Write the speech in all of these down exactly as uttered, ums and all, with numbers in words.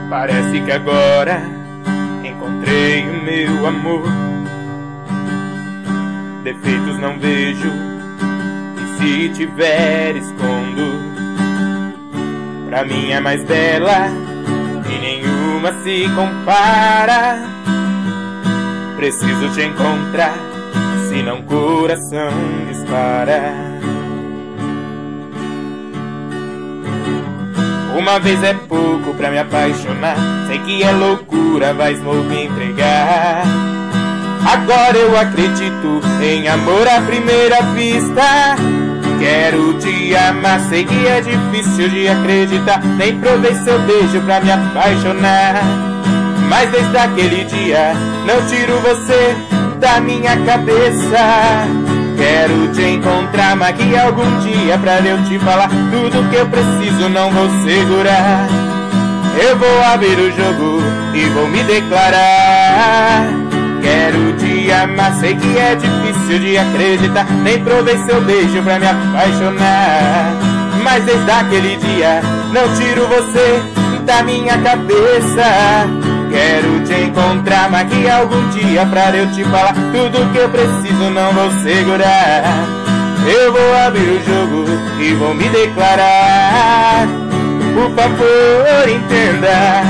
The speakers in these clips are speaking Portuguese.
Parece que agora encontrei o meu amor. Defeitos não vejo, e se tiver escondo. Pra mim é mais bela e nenhuma se compara. Preciso te encontrar, senão coração dispara. Uma vez é pouco pra me apaixonar. Sei que é loucura, vais me entregar. Agora eu acredito em amor à primeira vista. Quero te amar, sei que é difícil de acreditar. Nem provei seu beijo pra me apaixonar. Mas desde aquele dia não tiro você da minha cabeça. Quero te encontrar, mas que algum dia pra eu te falar tudo que eu preciso, não vou segurar. Eu vou abrir o jogo e vou me declarar. Quero te amar, sei que é difícil de acreditar. Nem provei seu beijo pra me apaixonar. Mas desde aquele dia não tiro você da minha cabeça. Quero te encontrar, mas que algum dia pra eu te falar tudo que eu preciso, não vou segurar. Eu vou abrir o jogo e vou me declarar. Por favor, entenda.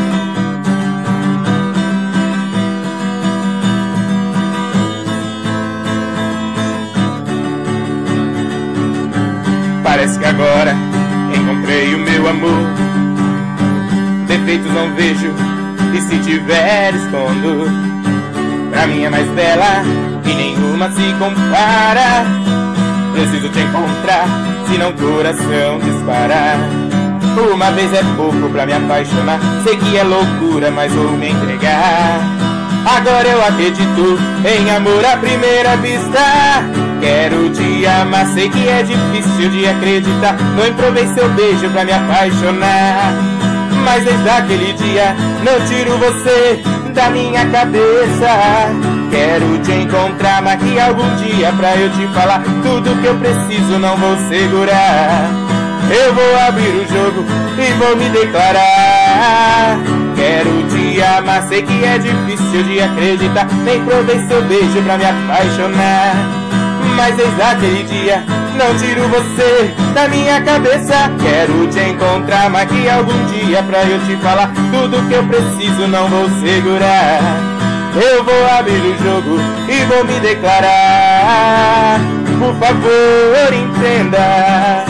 Parece que agora encontrei o meu amor. Defeitos não vejo, e se tiver escondo. Pra mim é mais bela e nenhuma se compara. Preciso te encontrar, senão coração dispara. Uma vez é pouco pra me apaixonar. Sei que é loucura, mas vou me entregar. Agora eu acredito em amor à primeira vista. Quero te amar, sei que é difícil de acreditar. Não provei seu beijo pra me apaixonar. Mas desde aquele dia não tiro você da minha cabeça. Quero te encontrar, mas que algum dia pra eu te falar tudo que eu preciso, não vou segurar. Eu vou abrir o jogo e vou me declarar. Quero te amar, sei que é difícil de acreditar. Nem provei seu beijo pra me apaixonar. Mas desde aquele dia não tiro você da minha cabeça. Quero te encontrar, mas que algum dia pra eu te falar tudo que eu preciso, não vou segurar. Eu vou abrir o jogo e vou me declarar. Por favor, entenda.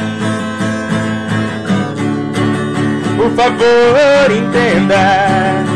Por favor, entenda.